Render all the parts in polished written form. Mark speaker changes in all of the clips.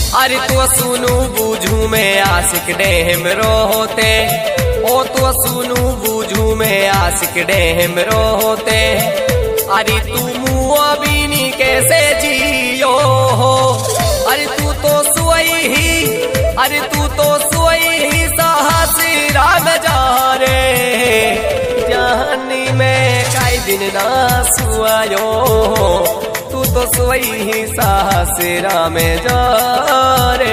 Speaker 1: अरे तो सुनू बूझू में आशिक डेम रोते, ओ तो सुनू बूझू में आशिक डेम रोते। अरे तू मुआ बीनी कैसे जियो हो, अरे तू तो सोई ही, अरे तू तो सोई ही साहसी राम जा रे। जहानी में काई दिन ना सुआयो, तू तो सोई ही साहसी राम जा रे।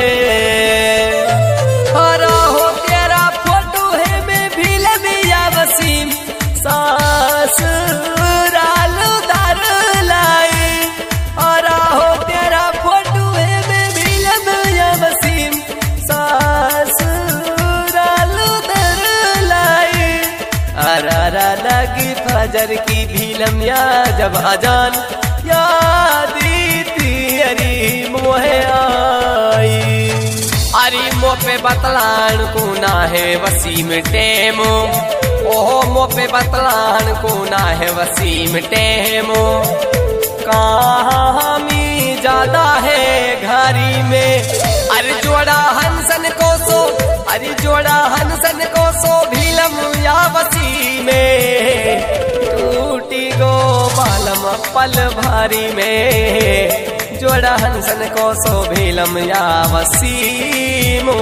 Speaker 1: हरा हो तेरा फोटो है मैं भील मिया वसीम, सास रालू दार लाई। हरा हो तेरा फोटो है मैं भील मिया वसीम, सास रालू दार लाई। अरारा लगी फजर की भीलम या जब अजान, यादी तेरी मोहे आई। अरे मो पे बतलान को ना है वसीम टेमो, ओहो मो पे बतलान को ना है वसीम टेमो। कहाँ मी ज्यादा है घरी में, अरे जोड़ा हंसन को सो, अरे जोड़ा हंसन को सो भीलम या वसी में। टूटी गो बालम पल भारी में, जोड़ा हंसन को सो भीलम या वसीमो।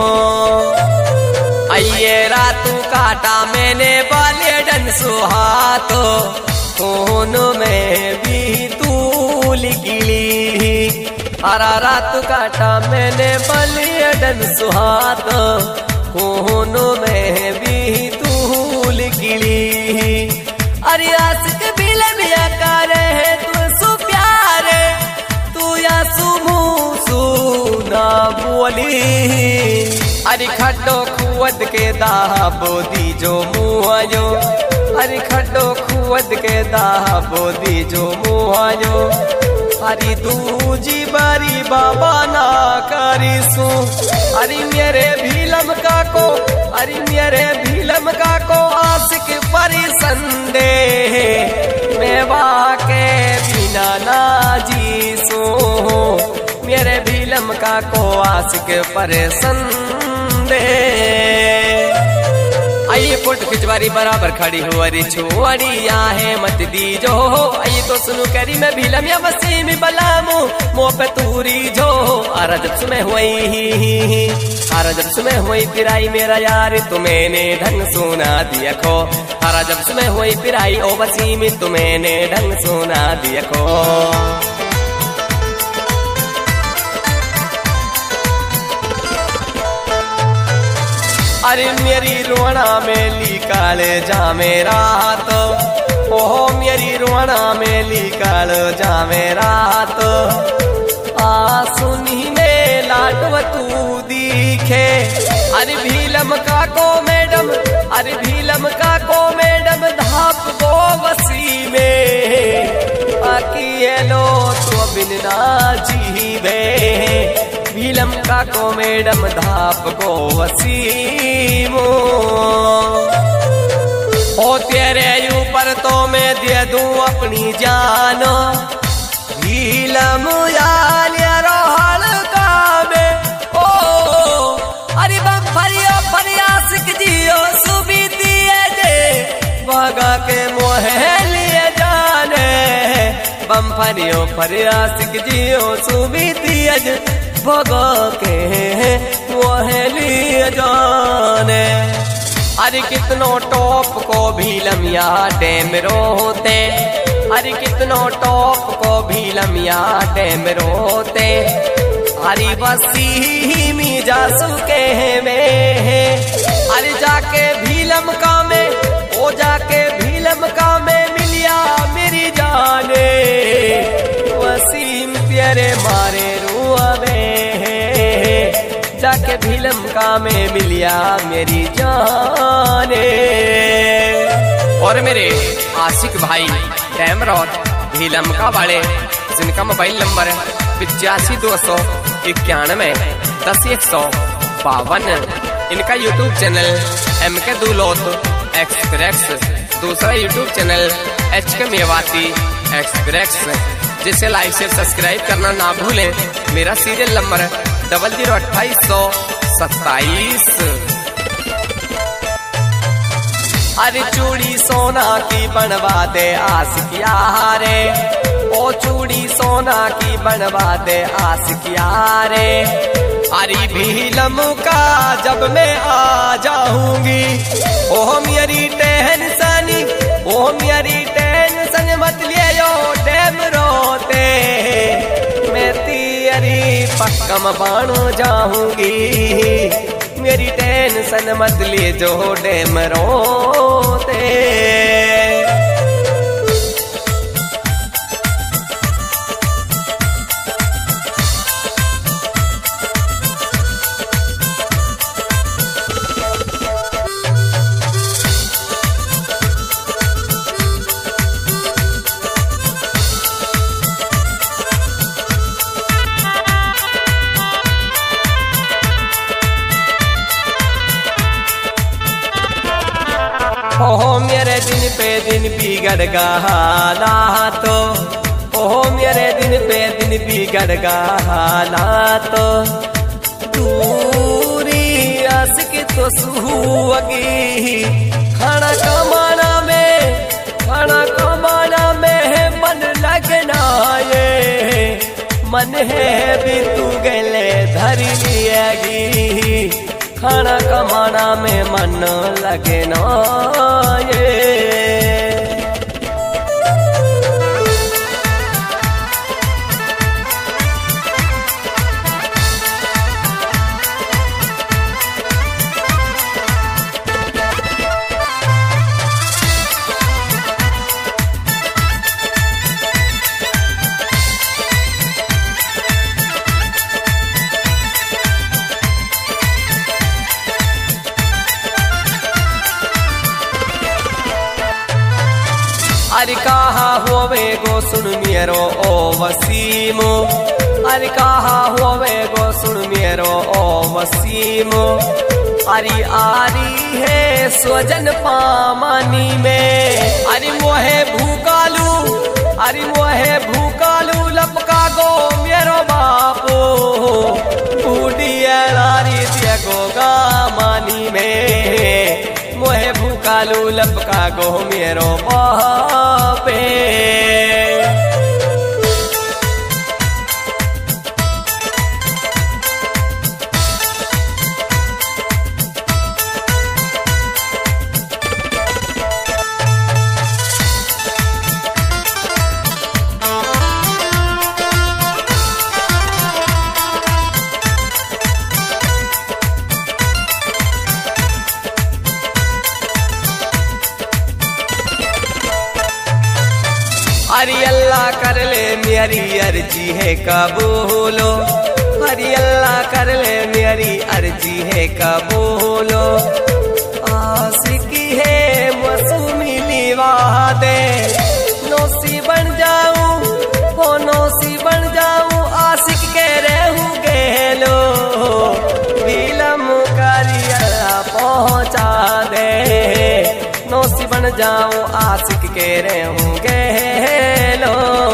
Speaker 1: आइए रातू काटा मैंने बाले डन सुहातो, खून में भी तू लिखली। हरा रातू काटा मैंने बाले डन सुहातो, खून में भी तू लिखली। अरे आशिक भीलम या करे है तू सु प्यारे, तू या सुमू सुना बोली। अरे खड्डो खुद के दाबो दी जो मुआयो, अरे खड्डो खुद के दाबो दी जो मुआयो। अरे दूजी बारी बाबा ना करीसू, अरे मेरे भीलम का को, अरे मेरे भीलम का को आशिक परी संदे। मैं वाके बिना ना जीसू, मेरे भीलम का को आशिक परे संदे। आइए फोटो खिंचवारी बराबर खड़ी हो, अरे छोड़िया है मत दी जो। आइए तो सुनो करी मैं भीलम या वसीम बलामू, मो पे तूरी जो। आरा जब सुमे हुई, आरा जब सुमे हुई पिराई मेरा यार, तुम्हें ढंग सुना दिया खो। आरा जब सुमे हुई पिराई ओ वसीम, तुम्हें ढंग सुना दिया खो। अरे मेरी रोना में लिकाल जा मेरा तो, ओहो मेरी रोना में लिकाल जा मेरा तो। आ सुनी में लाडव तू दिखे, अरे भीलम का को मैडम, अरे भीलम का को मैडम धाप गो वसी में। आकी लो तो बिन ना जीवे, भीलम का को मैडम धाप को वसीमो। ओ तेरे ऊपर तो मैं दे दूं अपनी जान, भीलम यान रोहल का में। ओ अरे बम फरिया फरिया सिक जियो सुबीती दे, भागा के मोहे लिए जाने। बम फरियो फरिया सिक जियो सुबीती भगो के मोहे लिए जाने। अरे कितनो टॉप को भीलम या डेम रोते, अरे कितनो टॉप को भीलम या डेम रोते। अरे वसी मी जासू के में, अरे जाके भीलम का में, ओ जाके भीलम का में मिलिया मेरी जाने। वसीम तेरे मारे रुआ में, जाके भीलम का में मिलिया मेरी जाने। और मेरे आशिक भाई डैमरौत भीलम का वाले, जिनका मोबाइल नंबर 85-291 10-152, इनका YouTube channel MK Dulot express, दूसरा YouTube channel HK Mewati express, जिसे लाइक से सब्सक्राइब करना ना भूलें। मेरा सीरियल नंबर 002827। अरे चूड़ी सोना की बनवा दे आशिकिया रे, ओ चूड़ी सोना की बनवा दे आशिकिया रे। अरे भीलम का जब मैं आ जाऊंगी, ओह मेरी टेंशन, ओह मेरी टेंशन मत लियो डेम रोते, मैं तेरी पक्कम बन जाऊंगी, मेरी टेंशन मत ले जो डेम रोते। ओह मेरे दिन पे दिन बिगड़ गया तो, ओह मेरे दिन पे दिन बिगड़ गया तो, दूरी आशिक तो सुहागी, खाना कमाना में मन लगना ये, मन है भी तू गले धर लिएगी, खाना कमाना में मन लगना ये। अरे कहा होवे गो सुन मेरो ओ वसीमो, अरे कहा होवे गो सुन मेरो ओ वसीमो। अरे आरी है स्वजन पामानी में, अरे मोहे भूकालू, अरे मोहे भूकालू लपका गो मेरो बापो, बूढ़िया नारी गो गामानी में, मोहे भूकालू लपका गो मेरो बापे। अरे अल्लाह कर ले मेरी अर्जी है कबूलो, अरे अल्लाह कर ले मेरी अर्जी है कबूलो। आशिकी है मसूमी लिवा दे, नौसी बन जाऊं, वो नौसी बन जाऊं, आशिक के रहूं गेलो, बिलम करिया पहुंचा दे, नौसी बन जाऊं, आशिक के रहूंगे लो।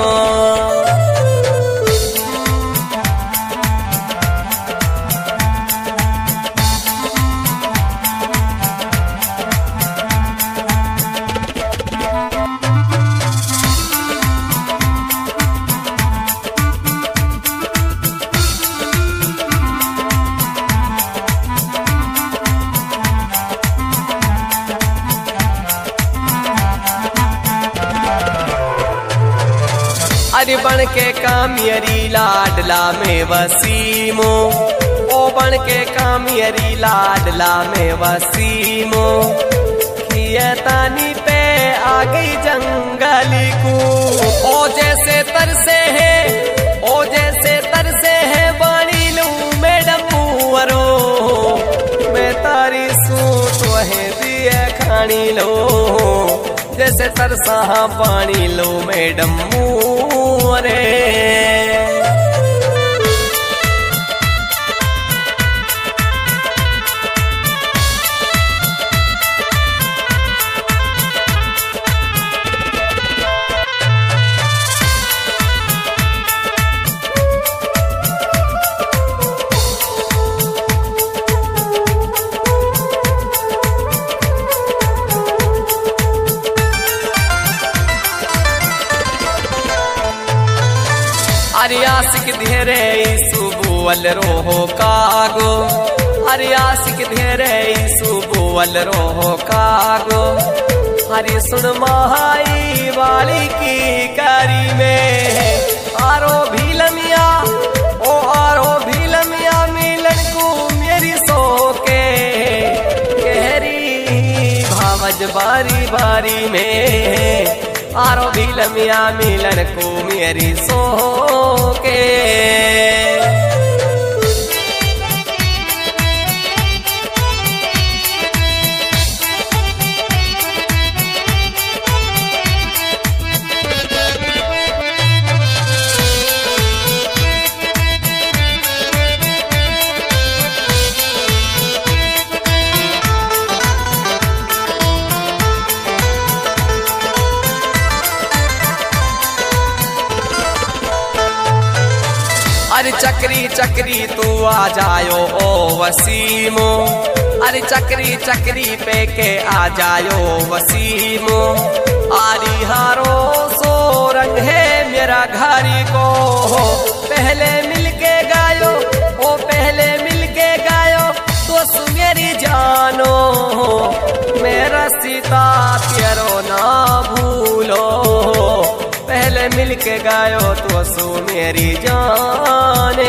Speaker 1: अरे बन के कामियरी लाडला में वसीमो, ओ बन के कामियरी लाडला में वसीमो। खियतानी पे आ गई जंगली को, ओ जैसे तरसे है, ओ जैसे तरसे है बानी लू मैडम मुवरो, मैं तारी सूट वहे दिए खानी लो, जैसे तरसा पानी लो मैडम मुवरे। बोल रोहो कागो अरे आशिक धेरे ईसु बोल रोहो कागो अरे सुन महाई वाली की करी में आरो भीलमिया ओ आरो भीलमिया मिलन को मेरी सो के कहरी भावज बारी बारी में आरो भीलमिया मिलन को मेरी सो के अरे चक्री चक्री तू आ जायो ओ वसीमो अरे चक्री चक्री पे के आ जायो वसीमो आरी हारो सो रंग है मेरा घरी को पहले मिलके गायो ओ पहले मिलके गायो तो सुमेरी जानो मेरा सीता तेरो ना भूलो पहले मिलके गायो तो सो मेरी जाने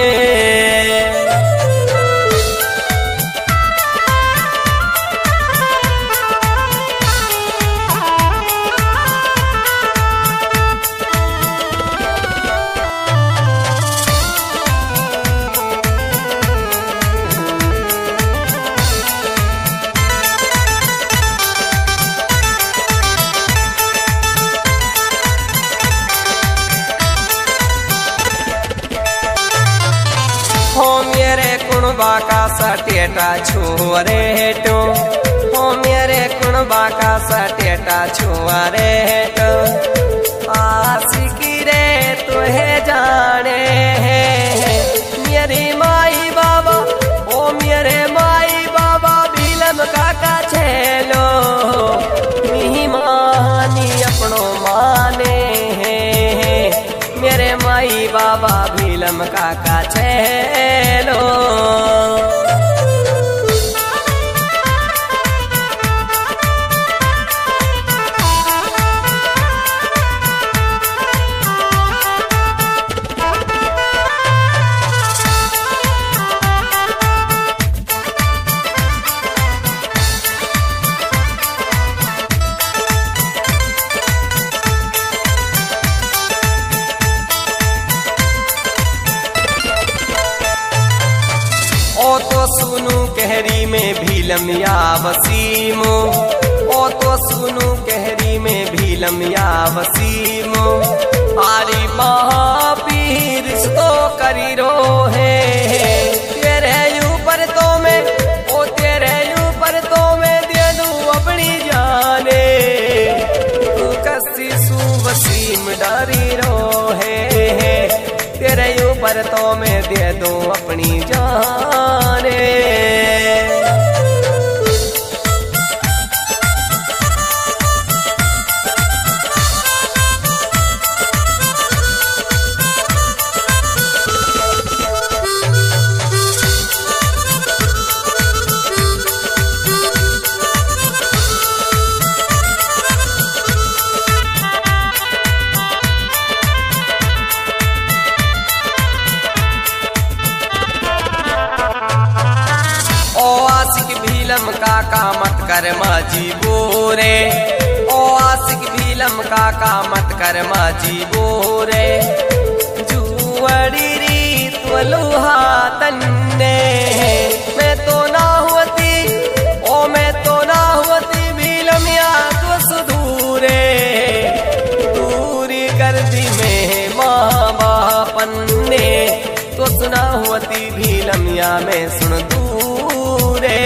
Speaker 1: हो मेरे कुणबा का सटेटा छुअरे हेटो हो मेरे कुणबा का सटेटा छुअरे हेटो आशिकी रे तुहे जाने मेरी माई बाबा ओ मेरे माई बाबा भीलम काका छेलो मिहिमानी अपनो माने मेरे माई बाबा भीलम काका छेलो ओ तो सुनू कहरी में भीलम या वसीमो ओ तो सुनू कहरी में भीलम या वसीमो आरी महापीर तो करी रो है तेरे ऊपर तो मैं ओ तेरे ऊपर तो मैं दे दूं अपनी जाने तू कसी सू वसीम डरी रो है तेरे ऊपर तो मैं दे दूं अपनी जाने भीलम काका मत कर माजी बोरे ओ आशिक भीलम काका मत कर माजी बोरे जुअड़ी रीत वलुहा तन्ने मैं तो ना होती ओ मैं तो ना होती भीलम या तो सुधूरे दूरी कर दी में माँ बापन ने तो सुना होती भीलम या मैं सुन दूरे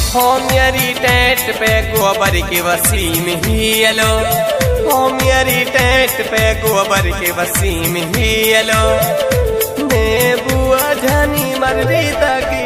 Speaker 1: हो मेरी टेंट पे गोबर के वसीम हियलो, हो मेरी टेंट पे गोबर के वसीम हियलो। ने बुआ जानी मर्दी तक